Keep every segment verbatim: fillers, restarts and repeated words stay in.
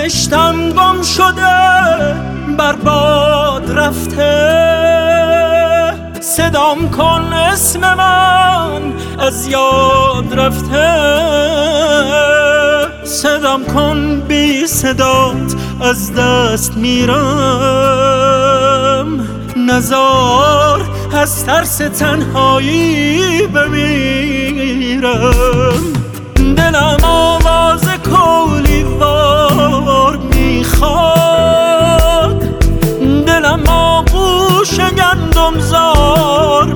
بهشتم گم شده، برباد رفته. صدام کن اسم من از یاد رفته، صدام کن بی صدات از دست میرم. نزار از ترس تنهایی بمیرم. دلم آواز کولی وار میخواد، دلم آغوش گندم زار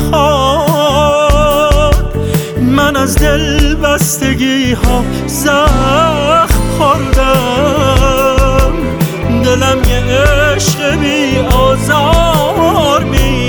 میخواد. من از دل بستگی ها زخم خوردم، دلم یه عشق بی آزار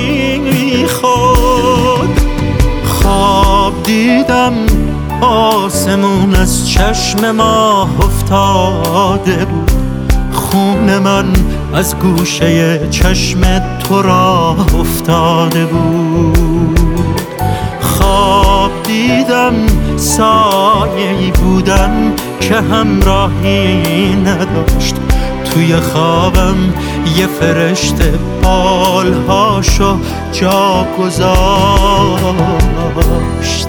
میخواد. خواب دیدم آسمون از چشم ماه افتاده بود، خون من از گوشه چشم تو راه افتاده بود. خواب دیدم سایه‌ای بودن که همراهی نداشت، توی خوابم یه فرشته بالهاشو جا گذاشت.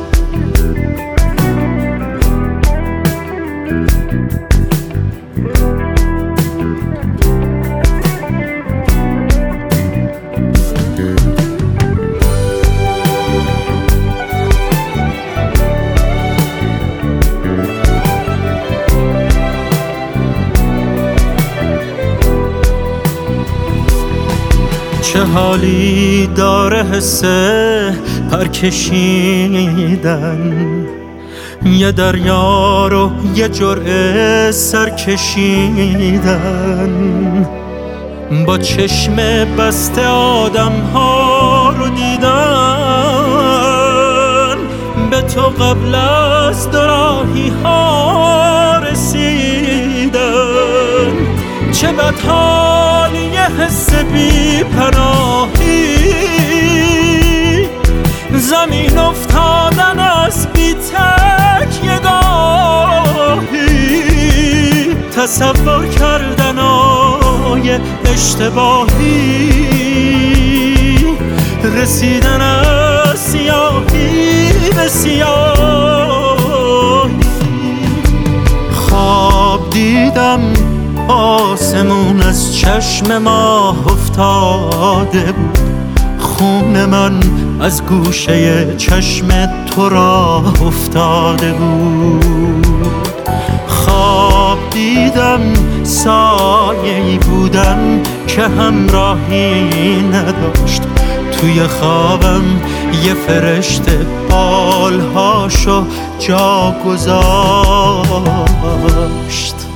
چه حالی داره حسه پرکشیدن، یه دریا رو یه جرعه سر کشیدن. با چشم بسته آدم ها رو دیدن، به تو قبل از دوراهی ها رسیدن. چه بدحالی یه حس بی پناهی، زمین افتادن از بی تک یه گاهی، تصور کردن آیه اشتباهی، رسیدن از سیاهی به سیاهی. خواب دیدم آسمون از چشم ماه افتاده بود، خون من از گوشه چشم تو راه افتاده بود. خواب دیدم سایه‌ای بودن که همراهی نداشت، توی خوابم یه فرشته بالهاشو جا گذاشت.